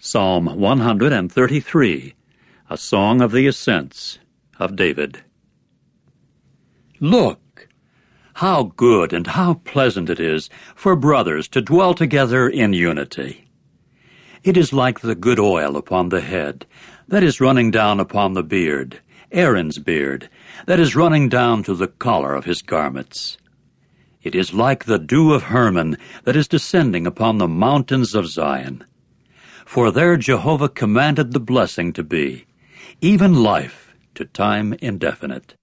Psalm 133, a song of the ascents of David. Look, how good and how pleasant it is for brothers to dwell together in unity. It is like the good oil upon the head, that is running down upon the beard, Aaron's beard, that is running down to the collar of his garments. It is like the dew of Hermon that is descending upon the mountains of Zion. For there Jehovah commanded the blessing to be, even life to time indefinite.